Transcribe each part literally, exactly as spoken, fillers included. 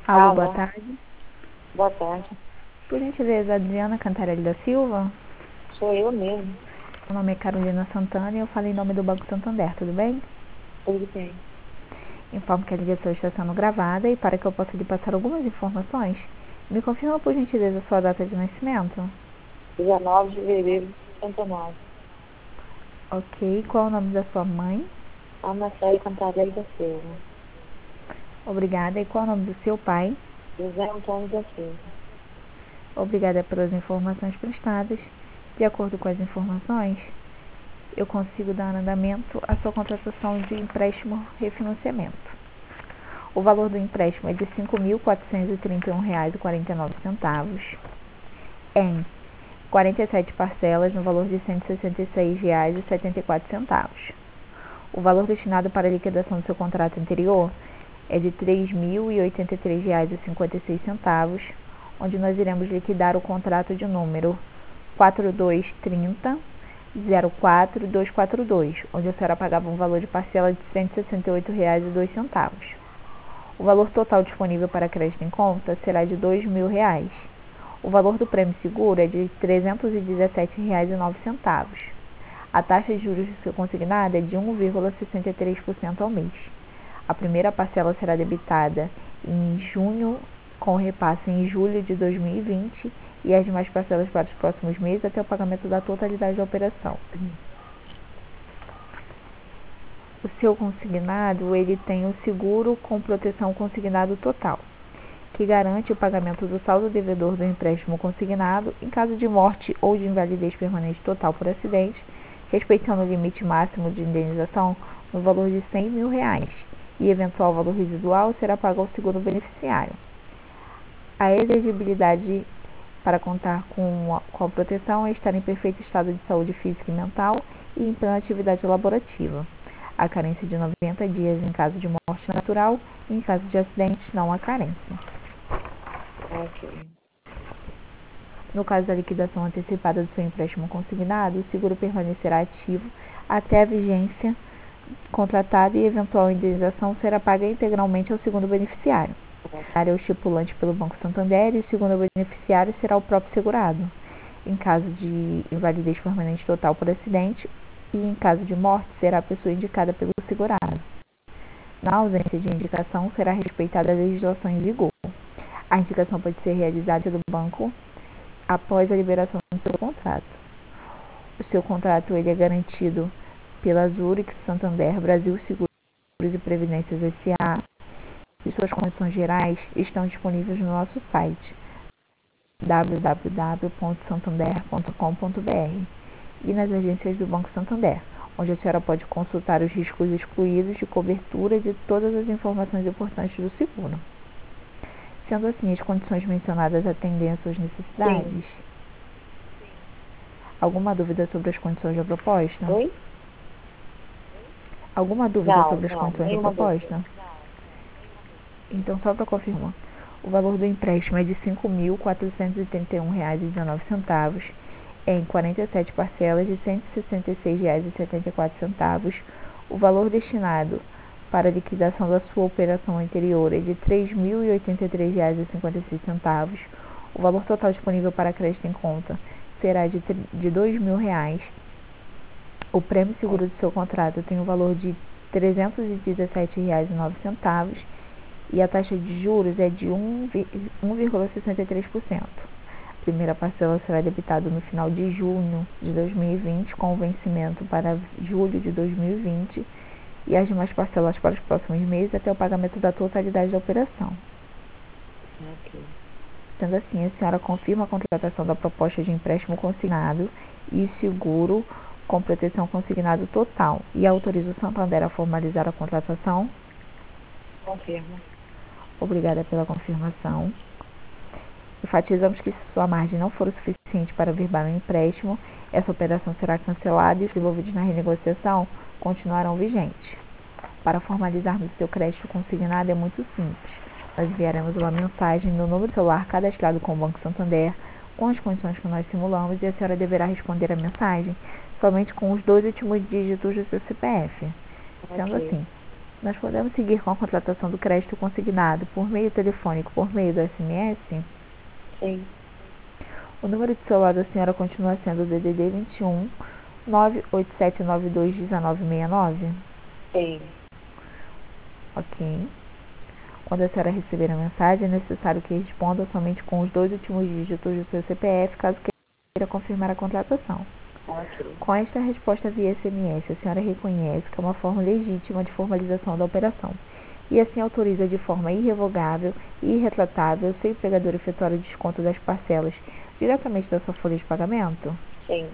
Alô, boa Alô, tarde. boa tarde. Por gentileza, Adriana Cantarelli da Silva. Sou eu mesmo. Meu nome é Carolina Santana e eu falo em nome do Banco Santander, tudo bem? Tudo bem. Informo que a ligação está sendo gravada e para que eu possa lhe passar algumas informações, me confirma por gentileza sua data de nascimento. dezenove de fevereiro de sessenta e nove. Ok, qual é o nome da sua mãe? Ana Célia Cantarelli da Silva. Obrigada. E qual é o nome do seu pai? José Antônio da Silva. Obrigada pelas informações prestadas. De acordo com as informações, eu consigo dar andamento à sua contratação de empréstimo refinanciamento. O valor do empréstimo é de cinco mil quatrocentos e trinta e um reais e quarenta e nove centavos em quarenta e sete parcelas no valor de cento e sessenta e seis reais e setenta e quatro centavos. O valor destinado para a liquidação do seu contrato anterior é de três mil e oitenta e três reais e cinquenta e seis centavos, onde nós iremos liquidar o contrato de número quatro dois três zero zero quatro dois quatro dois, onde a senhora pagava um valor de parcela de cento e sessenta e oito reais e dois centavos. O valor total disponível para crédito em conta será de dois mil reais. O valor do prêmio seguro é de trezentos e dezessete reais e nove centavos. A taxa de juros consignada é de um vírgula sessenta e três por cento ao mês. A primeira parcela será debitada em junho, com repasse em julho de dois mil e vinte, e as demais parcelas para os próximos meses até o pagamento da totalidade da operação. O seu consignado, ele tem o seguro com proteção consignado total, que garante o pagamento do saldo devedor do empréstimo consignado em caso de morte ou de invalidez permanente total por acidente, respeitando o limite máximo de indenização no valor de cem mil reais, e eventual valor residual será pago ao segundo beneficiário. A elegibilidade para contar com a, com a proteção é estar em perfeito estado de saúde física e mental e em plena atividade laborativa. A carência de noventa dias em caso de morte natural e em caso de acidente não há carência. Ok. No caso da liquidação antecipada do seu empréstimo consignado, o seguro permanecerá ativo até a vigência contratada e eventual indenização será paga integralmente ao segundo beneficiário. A área é o estipulante pelo Banco Santander e o segundo beneficiário será o próprio segurado, em caso de invalidez permanente total por acidente, e em caso de morte será a pessoa indicada pelo segurado. Na ausência de indicação, será respeitada a legislação em vigor. A indicação pode ser realizada pelo banco após a liberação do seu contrato. O seu contrato ele é garantido pela Zurich Santander Brasil Seguros e Previdências S A e suas condições gerais estão disponíveis no nosso site w w w ponto santander ponto com ponto b r e nas agências do Banco Santander, onde a senhora pode consultar os riscos excluídos de cobertura de todas as informações importantes do seguro. Sendo assim, as condições mencionadas atendem às suas necessidades? Sim. Alguma dúvida sobre as condições da proposta? Oi? Alguma dúvida Não, sobre as não, condições da nenhuma dúvida. proposta? Então, só para confirmar, o valor do empréstimo é de cinco mil quatrocentos e trinta e um reais e dezenove centavos em quarenta e sete parcelas de cento e sessenta e seis reais e setenta e quatro centavos. O valor destinado para a liquidação da sua operação anterior é de três mil e oitenta e três reais e cinquenta e seis centavos. O valor total disponível para crédito em conta será de, de dois mil reais. O prêmio seguro do seu contrato tem o valor de trezentos e dezessete reais e nove centavos e a taxa de juros é de um vírgula sessenta e três por cento. A primeira parcela será debitada no final de junho de dois mil e vinte, com vencimento para julho de dois mil e vinte, e as demais parcelas para os próximos meses até o pagamento da totalidade da operação. Ok. Sendo assim, a senhora confirma a contratação da proposta de empréstimo consignado e seguro com proteção consignado total e autoriza o Santander a formalizar a contratação? Confirmo. Obrigada pela confirmação. Enfatizamos que se sua margem não for o suficiente para verbar um empréstimo, essa operação será cancelada e os envolvidos na renegociação continuarão vigentes. Para formalizarmos o seu crédito consignado é muito simples. Nós enviaremos uma mensagem no número de celular cadastrado com o Banco Santander, com as condições que nós simulamos, e a senhora deverá responder a mensagem somente com os dois últimos dígitos do seu C P F. Sendo Ok. assim, Nós podemos seguir com a contratação do crédito consignado por meio telefônico, por meio do S M S? Sim. O número de celular da senhora continua sendo o D D D vinte e um, nove oito sete nove dois, um nove seis nove? Sim. Ok. Quando a senhora receber a mensagem, é necessário que responda somente com os dois últimos dígitos do seu C P F, caso queira confirmar a contratação. Ok. Com esta resposta via S M S, a senhora reconhece que é uma forma legítima de formalização da operação e assim autoriza de forma irrevogável e irretratável o seu empregador efetuar o desconto das parcelas diretamente da sua folha de pagamento? Sim.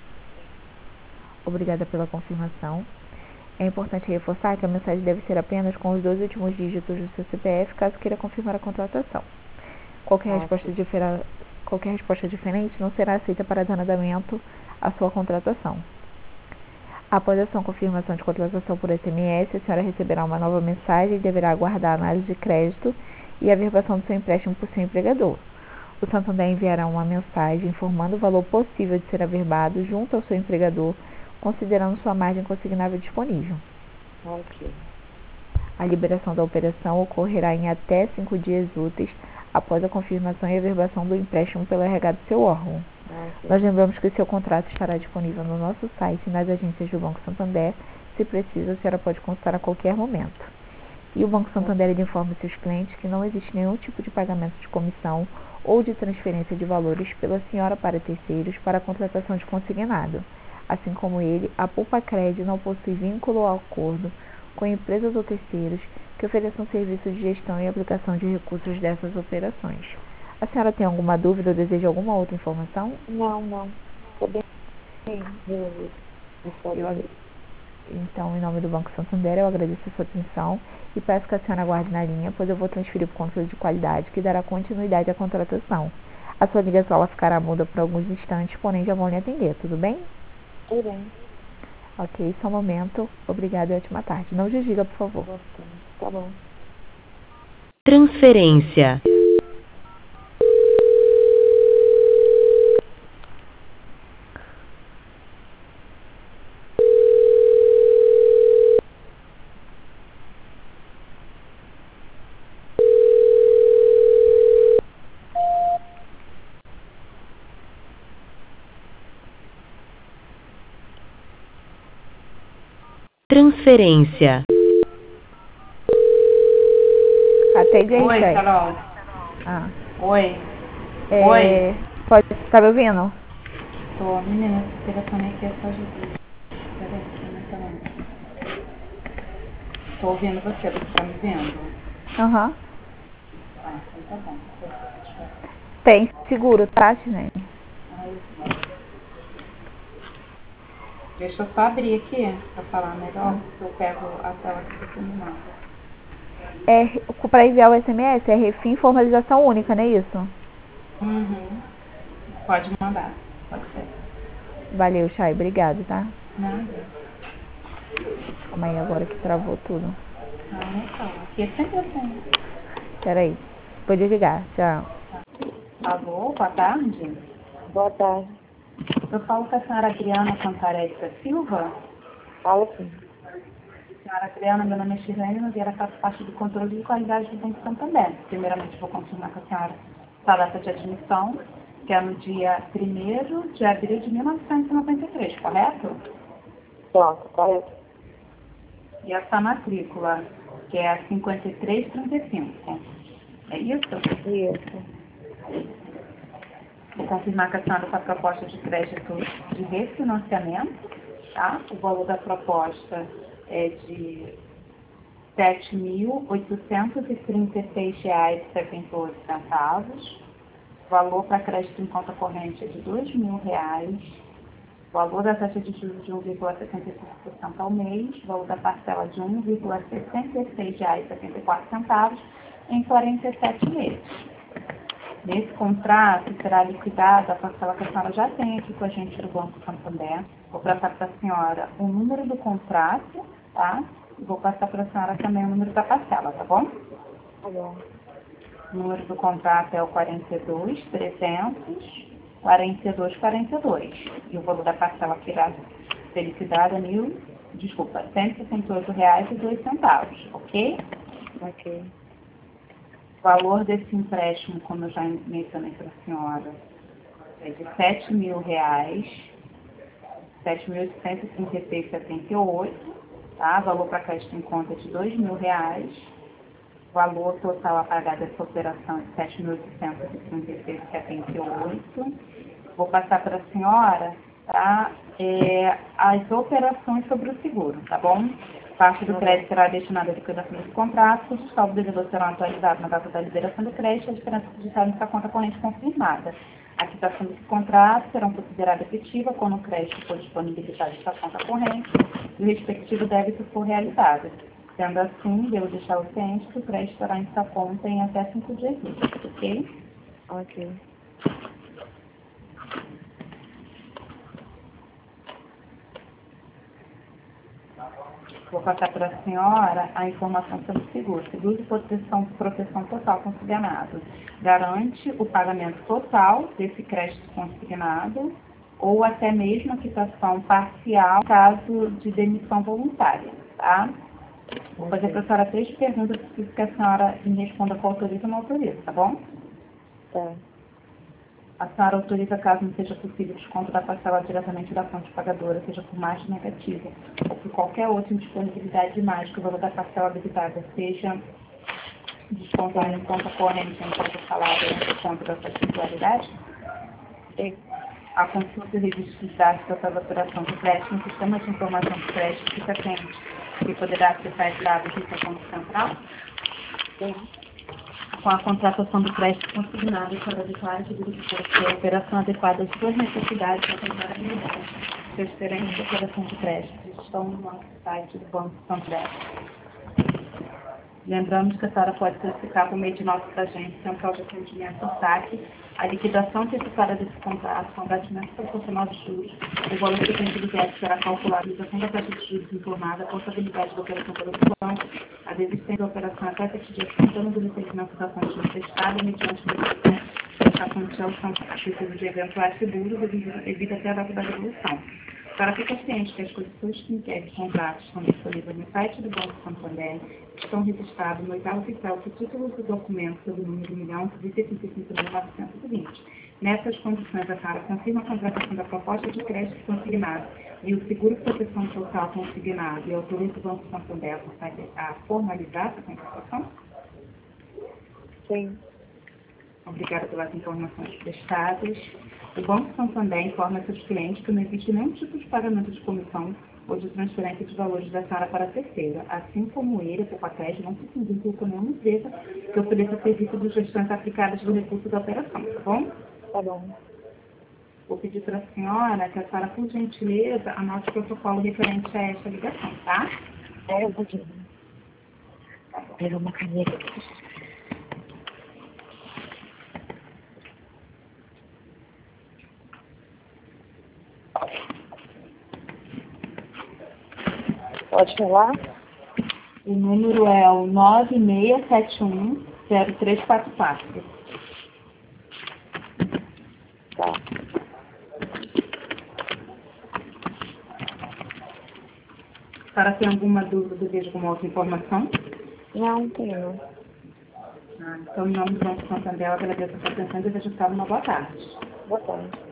Obrigada pela confirmação. É importante reforçar que a mensagem deve ser apenas com os dois últimos dígitos do seu C P F, caso queira confirmar a contratação. Qualquer, Ok. resposta, difera... Qualquer resposta diferente não será aceita para dar andamento à sua contratação. Após a sua confirmação de contratação por S M S, a senhora receberá uma nova mensagem e deverá aguardar a análise de crédito e a averbação do seu empréstimo por seu empregador. O Santander enviará uma mensagem informando o valor possível de ser averbado junto ao seu empregador, considerando sua margem consignável disponível. Ok. A liberação da operação ocorrerá em até cinco dias úteis após a confirmação e averbação do empréstimo pelo R H do seu órgão. Ok. Nós lembramos que o seu contrato estará disponível no nosso site e nas agências do Banco Santander. Se precisa, a senhora pode consultar a qualquer momento. E o Banco Santander ele informa seus clientes que não existe nenhum tipo de pagamento de comissão ou de transferência de valores pela senhora para terceiros para a contratação de consignado. Assim como ele, a Poupa-Cred não possui vínculo ou acordo com empresas ou terceiros que ofereçam serviços de gestão e aplicação de recursos dessas operações. A senhora tem alguma dúvida ou deseja alguma outra informação? Não, não. Tô bem resolvido. Eu, então, em nome do Banco Santander, eu agradeço a sua atenção e peço que a senhora aguarde na linha, pois eu vou transferir para o controle de qualidade, que dará continuidade à contratação. A sua ligação ela ficará muda por alguns instantes, porém já vão lhe atender, tudo bem? Tudo bem. Ok, só um momento. Obrigada e ótima tarde. Não desliga, por favor. Tá bom. Transferência. Transferência. Atende aí, Oi, Chay. Carol. Ah, Oi. é... Oi. Pode... Tá me ouvindo? Tô, menina, esse telefone aqui é só Jesus. Peraí, não tá não. Tô ouvindo você, você tá me vendo? Aham. Uhum. Ah, então tá bom. Tem seguro, tá, Chinei? Deixa eu só abrir aqui pra falar melhor, porque eu pego a tela que você me manda. É, para enviar o S M S é refim formalização única, não é isso? Uhum. Pode mandar, pode ser. Valeu, Chay. Obrigado, tá? Nada. Calma aí agora que travou tudo. Ah, não fala. Aqui é sempre assim. Peraí. Pode ligar. Tchau. Alô, boa tarde. Boa tarde. Eu falo com a senhora Adriana Cantarelli da Silva. Fala sim. Senhora Adriana, meu nome é Shirlene Nogueira, faço parte do controle de qualidade do Banco Santander. Primeiramente, vou confirmar com a senhora a data de admissão, que é no dia primeiro de abril de mil novecentos e noventa e três, correto? Pronto, correto. E essa matrícula, que é a cinquenta e três trinta e cinco. É isso? Isso. Vou confirmar com a senhora essa proposta de crédito de refinanciamento, tá? O valor da proposta é de sete mil oitocentos e trinta e seis reais e setenta e oito centavos. Valor para crédito em conta corrente é de dois mil reais. Valor da taxa de juros de um vírgula setenta e cinco por cento ao mês. Valor da parcela de um vírgula sessenta e seis reais e setenta e quatro centavos em quarenta e sete meses. Nesse contrato será liquidada a parcela que a senhora já tem aqui com a gente do Banco Santander. Vou passar para a senhora o número do contrato, tá? E vou passar para a senhora também o número da parcela, tá bom? Tá bom. O número do contrato é o quarenta e dois, trezentos, quarenta e dois, quarenta e dois. E o valor da parcela que irá ser liquidada é mil desculpa, cento e sessenta e oito reais e dois centavos, ok? Ok. O valor desse empréstimo, como eu já mencionei para a senhora, é de sete mil reais, sete mil oitocentos e trinta e seis reais e setenta e oito centavos, tá? Valor para crédito em conta de dois mil reais. Valor total a pagar dessa operação é sete mil oitocentos e trinta e seis reais e setenta e oito centavos. Vou passar para a senhora, tá? É, as operações sobre o seguro, tá bom? Parte do crédito será destinada à liquidação desse contrato, os saldos do devedor serão atualizados na data da liberação do crédito e a diferença digital nessa conta corrente confirmada. A quitação desse contrato serão considerada efetiva quando o crédito for disponibilizado nessa conta corrente e o respectivo débito for realizado. Sendo assim, devo deixar o ciente que o crédito estará em sua conta em até cinco dias úteis, ok? Ok. Vou passar para a senhora a informação sobre o seguro. Seguro de proteção, proteção total consignado. Garante o pagamento total desse crédito consignado ou até mesmo a quitação parcial em caso de demissão voluntária, tá? Vou fazer para a senhora três perguntas, preciso que a senhora me responda qual autoriza ou não autoriza, tá bom? Tá. A senhora autoriza caso não seja possível desconto da parcela diretamente da fonte pagadora, seja por margem negativa ou por qualquer outra indisponibilidade de margem, que o valor da parcela debitada seja descontado em conta corrente, em conta salário ou em desconto da sua titularidade? Sim. A consulta e registro de dados da operação do crédito no sistema de informação do crédito fica atento que poderá acessar esses dados do seu Banco Central? Sim. Com a contratação do crédito consignado para declarar de que a operação adequada às suas necessidades e temporalidade. Seus gerentes de operação de crédito estão no nosso site do Banco Santander. Lembramos que a senhora pode solicitar por meio de nossas agências central de atendimento ou S A C a liquidação antecipada desse contrato com abatimento proporcional de juros. O valor que tem de débito será calculado a liquidação da taxa de juros informada, a contabilidade da operação pelo banco, a desistência da operação até sete dias contando do recebimento da fonte emprestada mediante a dessa fonte ao título de eventuais seguros devido até a data da devolução. Para ficar ciente que as condições que inquérem os contratos estão disponíveis no site do Banco Santander, estão registrados no oitavo oficial que títulos do documento sob o número um milhão trezentos e setenta e cinco mil novecentos e vinte. Nessas condições, a senhora confirma a contratação da proposta de crédito consignado e o seguro de proteção total consignado e autoriza o Banco Santander a formalizar essa contratação? Sim. Obrigada pelas informações prestadas. O Banco Santander informa seus clientes que não existe nenhum tipo de pagamento de comissão ou de transferência de valores da senhora para a terceira, assim como ele, por papéis, não se vincula com nenhuma empresa que ofereça serviço de gestões aplicadas do recurso da operação, tá bom? Tá bom. Vou pedir para a senhora que a senhora, por gentileza, anote o protocolo referente a esta ligação, tá? É, eu vou aqui. Pegar uma caneta aqui. Pode falar? O número é o nove seis sete um zero três quatro quatro. Tá. A senhora tem alguma dúvida, deseja alguma outra informação? Não, tenho. Ah, então, em nome do Banco Santander, eu agradeço a sua atenção e desejo a senhora uma boa tarde. Boa tarde.